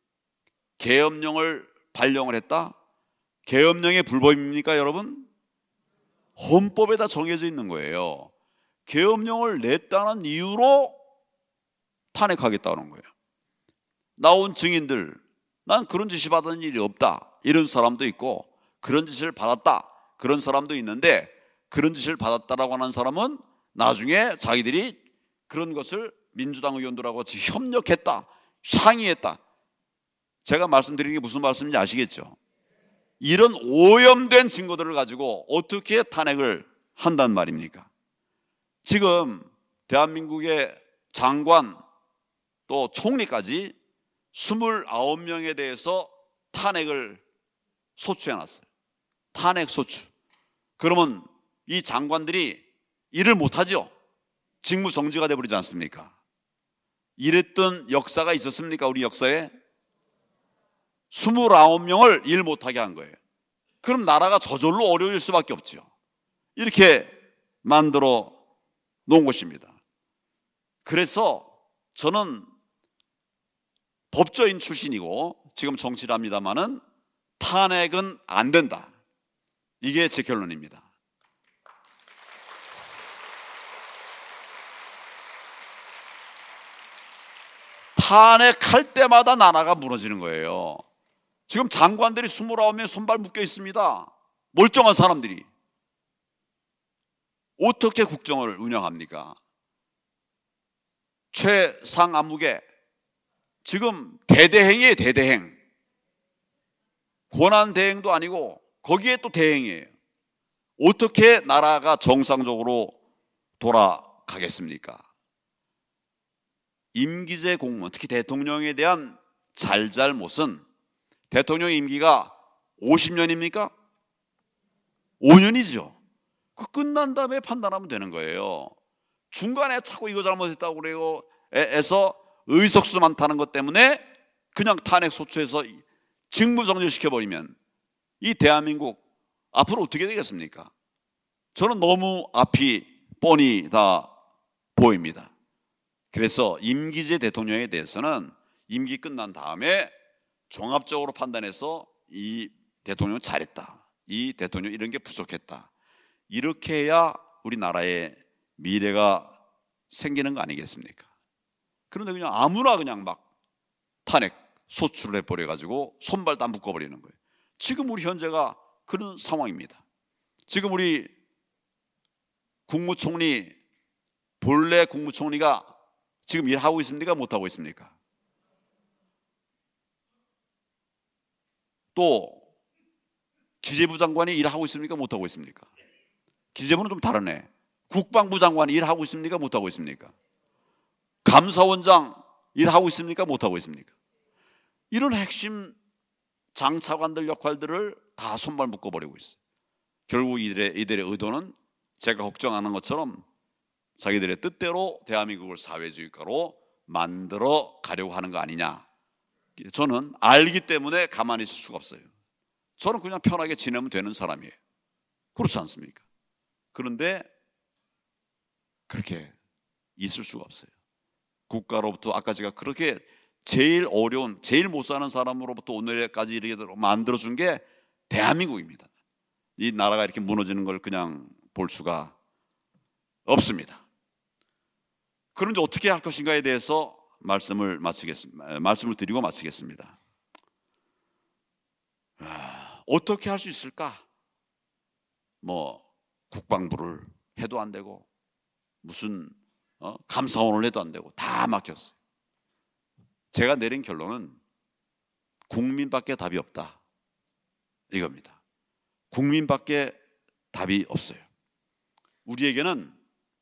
계엄령을 발령을 했다? 계엄령의 불법입니까, 여러분? 헌법에다 정해져 있는 거예요. 계엄령을 냈다는 이유로 탄핵하겠다는 거예요. 나온 증인들, 난 그런 지시 받은 일이 없다, 이런 사람도 있고, 그런 지시를 받았다, 그런 사람도 있는데, 그런 지시를 받았다라고 하는 사람은 나중에 자기들이 그런 것을 민주당 의원들하고 같이 협력했다, 상의했다. 제가 말씀드리는 게 무슨 말씀인지 아시겠죠? 이런 오염된 증거들을 가지고 어떻게 탄핵을 한단 말입니까? 지금 대한민국의 장관 또 총리까지 이십구 명에 대해서 탄핵을 소추해놨어요. 탄핵 소추. 그러면 이 장관들이 일을 못하죠. 직무 정지가 돼버리지 않습니까? 이랬던 역사가 있었습니까? 우리 역사에? 이십구 명을 일 못하게 한 거예요. 그럼 나라가 저절로 어려울 수밖에 없죠. 이렇게 만들어 놓은 것입니다. 그래서 저는 법조인 출신이고 지금 정치를 합니다마는 탄핵은 안 된다. 이게 제 결론입니다. 탄핵할 때마다 나라가 무너지는 거예요. 지금 장관들이 이십구 명 손발 묶여 있습니다. 멀쩡한 사람들이. 어떻게 국정을 운영합니까? 최상 안무계 지금 대대행이에요. 대대행. 권한대행도 아니고 거기에 또 대행이에요. 어떻게 나라가 정상적으로 돌아가겠습니까? 임기제 공무원, 특히 대통령에 대한 잘잘못은 대통령 임기가 오십 년입니까? 오 년이죠. 그 끝난 다음에 판단하면 되는 거예요. 중간에 자꾸 이거 잘못했다고 그래요 해서 의석수 많다는 것 때문에 그냥 탄핵 소추해서 직무정지시켜버리면 이 대한민국 앞으로 어떻게 되겠습니까? 저는 너무 앞이 뻔히 다 보입니다. 그래서 임기제 대통령에 대해서는 임기 끝난 다음에 종합적으로 판단해서 이 대통령은 잘했다, 이 대통령 이런 게 부족했다, 이렇게 해야 우리나라의 미래가 생기는 거 아니겠습니까? 그런데 그냥 아무나 그냥 막 탄핵 소추를 해버려가지고 손발 다 묶어버리는 거예요. 지금 우리 현재가 그런 상황입니다. 지금 우리 국무총리, 본래 국무총리가 지금 일하고 있습니까? 못하고 있습니까? 또 기재부 장관이 일하고 있습니까? 못하고 있습니까? 기재부는 좀 다르네. 국방부 장관이 일하고 있습니까? 못하고 있습니까? 감사원장 일하고 있습니까? 못하고 있습니까? 이런 핵심 장차관들 역할들을 다 손발 묶어버리고 있어요. 결국 이들의, 이들의 의도는 제가 걱정하는 것처럼 자기들의 뜻대로 대한민국을 사회주의국가로 만들어 가려고 하는 거 아니냐. 저는 알기 때문에 가만히 있을 수가 없어요. 저는 그냥 편하게 지내면 되는 사람이에요. 그렇지 않습니까? 그런데 그렇게 있을 수가 없어요. 국가로부터 아까 제가 그렇게 제일 어려운, 제일 못 사는 사람으로부터 오늘까지 이렇게 만들어준 게 대한민국입니다. 이 나라가 이렇게 무너지는 걸 그냥 볼 수가 없습니다. 그런데 어떻게 할 것인가에 대해서 말씀을 마치겠습니다. 말씀을 드리고 마치겠습니다. 어떻게 할 수 있을까? 뭐 국방부를 해도 안 되고 무슨 어? 감사원을 해도 안 되고 다 막혔어요. 제가 내린 결론은 국민밖에 답이 없다, 이겁니다. 국민밖에 답이 없어요. 우리에게는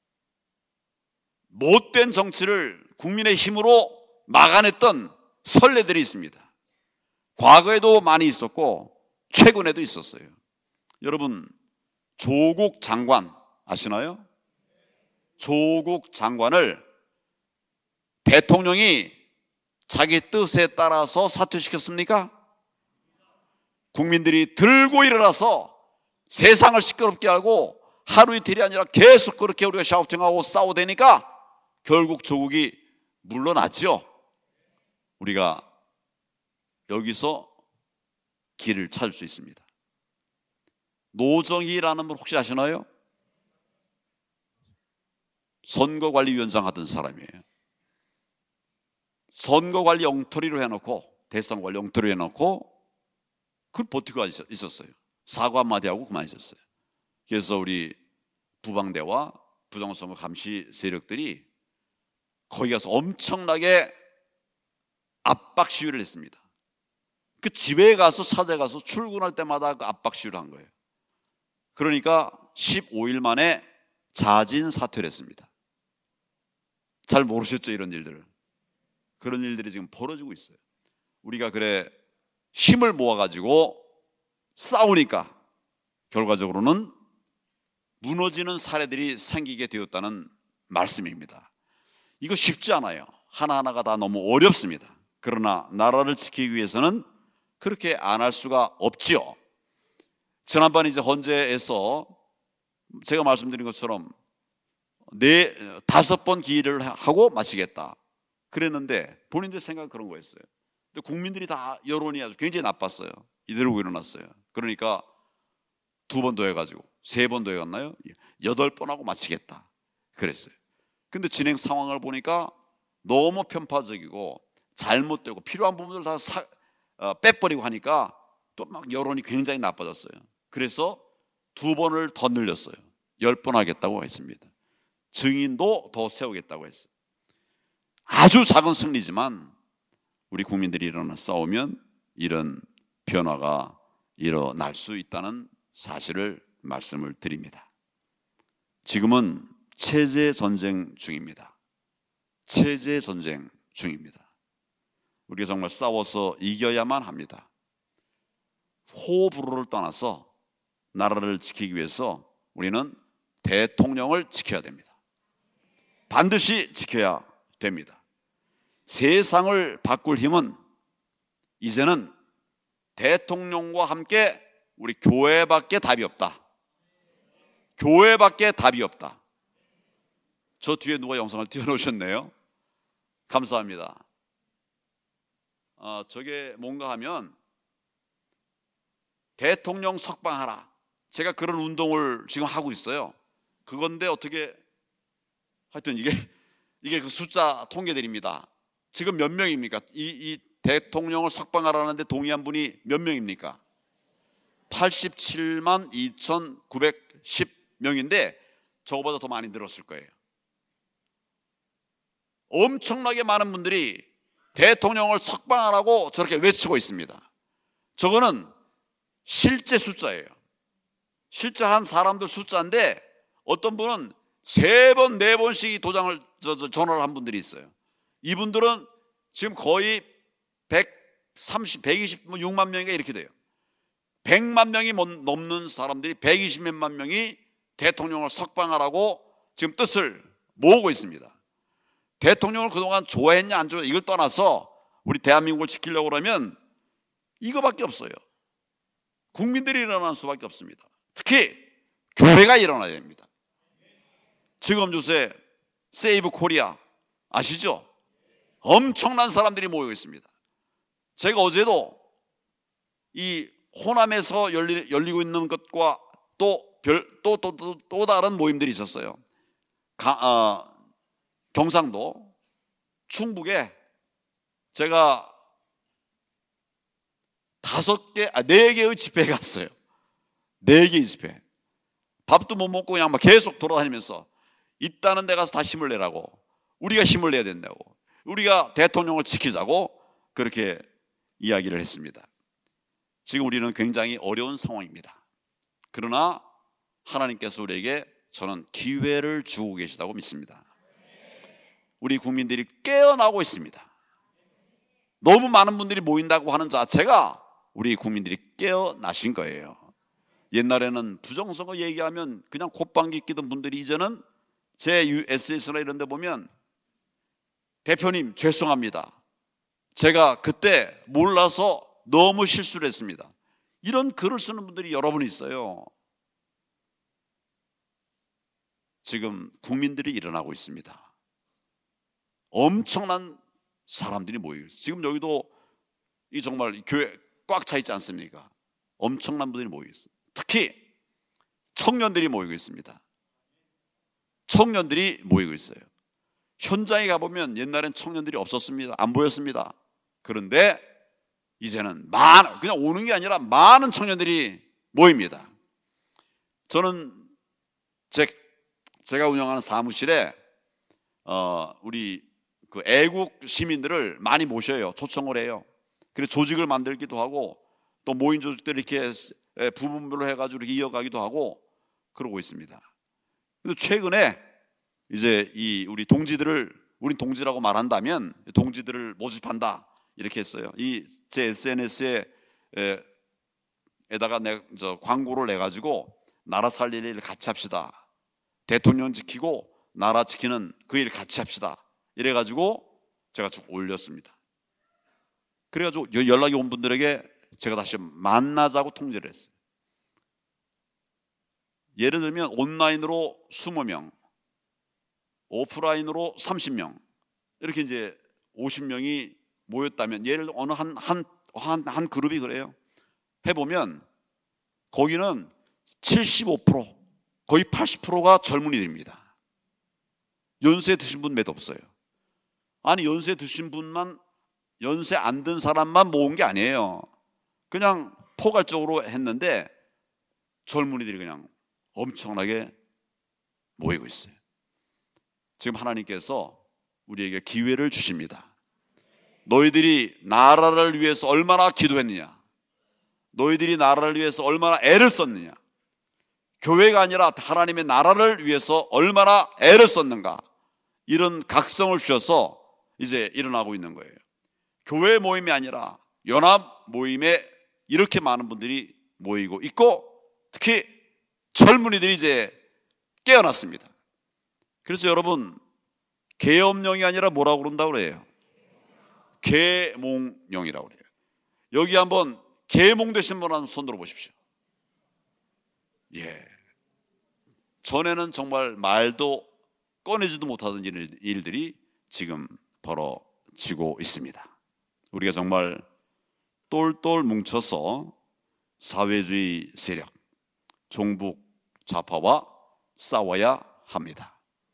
못된 정치를 국민의 힘으로 막아냈던 선례들이 있습니다. 과거에도 많이 있었고 최근에도 있었어요. 여러분, 조국 장관 아시나요? 조국 장관을 대통령이 자기 뜻에 따라서 사퇴시켰습니까? 국민들이 들고 일어나서 세상을 시끄럽게 하고 하루 이틀이 아니라 계속 그렇게 우리가 샤우팅하고 싸우대니까 결국 조국이 물러났죠. 우리가 여기서 길을 찾을 수 있습니다. 노정희라는 분 혹시 아시나요? 선거관리위원장 하던 사람이에요. 선거관리 엉터리로 해놓고, 대선관리 엉터리로 해놓고 그걸 버티고 있었어요. 사과 한마디 하고 그만 있었어요. 그래서 우리 부방대와 부정선거 감시 세력들이 거기 가서 엄청나게 압박 시위를 했습니다. 그 집에 가서 찾아가서 출근할 때마다 그 압박 시위를 한 거예요. 그러니까 십오 일 만에 자진 사퇴를 했습니다. 잘 모르셨죠, 이런 일들을. 그런 일들이 지금 벌어지고 있어요. 우리가 그래 힘을 모아가지고 싸우니까 결과적으로는 무너지는 사례들이 생기게 되었다는 말씀입니다. 이거 쉽지 않아요. 하나하나가 다 너무 어렵습니다. 그러나 나라를 지키기 위해서는 그렇게 안 할 수가 없지요. 지난번 이제 헌재에서 제가 말씀드린 것처럼 네 다섯 번 기일을 하고 마치겠다 그랬는데 본인들 생각은 그런 거였어요. 근데 국민들이 다 여론이 아주 굉장히 나빴어요. 이대로 일어났어요. 그러니까 두 번 더 해가지고 세 번 더 해갔나요? 여덟 번 하고 마치겠다 그랬어요. 근데 진행 상황을 보니까 너무 편파적이고 잘못되고 필요한 부분들 다 사, 어, 빼버리고 하니까 또 막 여론이 굉장히 나빠졌어요. 그래서 두 번을 더 늘렸어요. 열 번 하겠다고 했습니다. 증인도 더 세우겠다고 했어요. 아주 작은 승리지만 우리 국민들이 일어나 싸우면 이런 변화가 일어날 수 있다는 사실을 말씀을 드립니다. 지금은 체제 전쟁 중입니다. 체제 전쟁 중입니다. 우리가 정말 싸워서 이겨야만 합니다. 호불호를 떠나서 나라를 지키기 위해서 우리는 대통령을 지켜야 됩니다. 반드시 지켜야 됩니다. 세상을 바꿀 힘은 이제는 대통령과 함께 우리 교회밖에 답이 없다. 교회밖에 답이 없다. 저 뒤에 누가 영상을 띄워놓으셨네요. 감사합니다. 어, 저게 뭔가 하면 대통령 석방하라. 제가 그런 운동을 지금 하고 있어요. 그건데 어떻게 하여튼 이게 이게 그 숫자 통계들입니다. 지금 몇 명입니까? 이, 이 대통령을 석방하라는데 동의한 분이 몇 명입니까? 팔십칠만 이천구백십 명인데 저거보다 더 많이 늘었을 거예요. 엄청나게 많은 분들이 대통령을 석방하라고 저렇게 외치고 있습니다. 저거는 실제 숫자예요. 실제 한 사람들 숫자인데 어떤 분은 세 번, 네 번씩 도장을 저, 저, 전화를 한 분들이 있어요. 이분들은 지금 거의 백삼십, 백이십육만 명이 이렇게 돼요. 백만 명이 넘는 사람들이 백이십만 명이 대통령을 석방하라고 지금 뜻을 모으고 있습니다. 대통령을 그동안 좋아했냐 안 좋아했냐 이걸 떠나서 우리 대한민국을 지키려고 그러면 이거밖에 없어요. 국민들이 일어날 수밖에 없습니다. 특히 교회가 일어나야 됩니다. 지금 요새 세이브 코리아 아시죠? 엄청난 사람들이 모여 있습니다. 제가 어제도 이 호남에서 열리, 열리고 있는 것과 또 별, 또, 또, 또, 또 다른 모임들이 있었어요. 가, 어, 경상도, 충북에 제가 다섯 개, 아, 네 개의 집회에 갔어요. 네 개의 집회. 밥도 못 먹고 그냥 막 계속 돌아다니면서 있다는 데 가서 다 힘을 내라고. 우리가 힘을 내야 된다고. 우리가 대통령을 지키자고 그렇게 이야기를 했습니다. 지금 우리는 굉장히 어려운 상황입니다. 그러나 하나님께서 우리에게 저는 기회를 주고 계시다고 믿습니다. 우리 국민들이 깨어나고 있습니다. 너무 많은 분들이 모인다고 하는 자체가 우리 국민들이 깨어나신 거예요. 옛날에는 부정선거 얘기하면 그냥 콧방귀 끼던 분들이 이제는 제 에스엔에스나 이런 데 보면 대표님 죄송합니다. 제가 그때 몰라서 너무 실수를 했습니다. 이런 글을 쓰는 분들이 여러분 있어요. 지금 국민들이 일어나고 있습니다. 엄청난 사람들이 모이고 있어요. 지금 여기도 이 정말 교회 꽉 차 있지 않습니까? 엄청난 분들이 모이고 있어요. 특히 청년들이 모이고 있습니다. 청년들이 모이고 있어요. 현장에 가보면 옛날엔 청년들이 없었습니다. 안 보였습니다. 그런데 이제는 많은, 그냥 오는 게 아니라 많은 청년들이 모입니다. 저는 제, 제가 운영하는 사무실에 어, 우리 그 애국 시민들을 많이 모셔요. 초청을 해요. 그래서 조직을 만들기도 하고 또 모인 조직들 이렇게 부분별로 해가지고 이렇게 이어가기도 하고 그러고 있습니다. 근데 최근에 이제 이 우리 동지들을, 우린 동지라고 말한다면 동지들을 모집한다 이렇게 했어요. 이 제 에스엔에스에 에다가 내 저 광고를 내 가지고 나라 살릴 일을 같이 합시다. 대통령 지키고 나라 지키는 그 일 같이 합시다. 이래 가지고 제가 쭉 올렸습니다. 그래 가지고 연락이 온 분들에게 제가 다시 만나자고 통지를 했어요. 예를 들면 온라인으로 이십 명, 오프라인으로 삼십 명, 이렇게 이제 오십 명이 모였다면, 예를 들어 어느 한, 한, 한, 한 그룹이 그래요. 해보면 거기는 칠십오 퍼센트, 거의 팔십 퍼센트가 젊은이들입니다. 연세 드신 분 몇 없어요. 아니 연세 드신 분만, 연세 안 든 사람만 모은 게 아니에요. 그냥 포괄적으로 했는데 젊은이들이 그냥 엄청나게 모이고 있어요. 지금 하나님께서 우리에게 기회를 주십니다. 너희들이 나라를 위해서 얼마나 기도했느냐, 너희들이 나라를 위해서 얼마나 애를 썼느냐, 교회가 아니라 하나님의 나라를 위해서 얼마나 애를 썼는가, 이런 각성을 주셔서 이제 일어나고 있는 거예요. 교회 모임이 아니라 연합 모임에 이렇게 많은 분들이 모이고 있고, 특히 젊은이들이 이제 깨어났습니다. 그래서 여러분, 계엄령이 아니라 뭐라고 그런다고 그래요? 계몽령이라고 그래요. 여기 한번 계몽되신 분 한번 손 들어보십시오. 예. 전에는 정말 말도 꺼내지도 못하던 일들이 지금 벌어지고 있습니다. 우리가 정말 똘똘 뭉쳐서 사회주의 세력, 종북 좌파와 싸워야 합니다.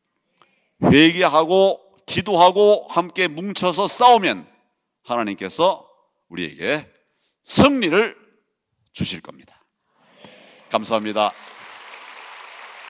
회개하고 기도하고 함께 뭉쳐서 싸우면 하나님께서 우리에게 승리를 주실 겁니다. 감사합니다.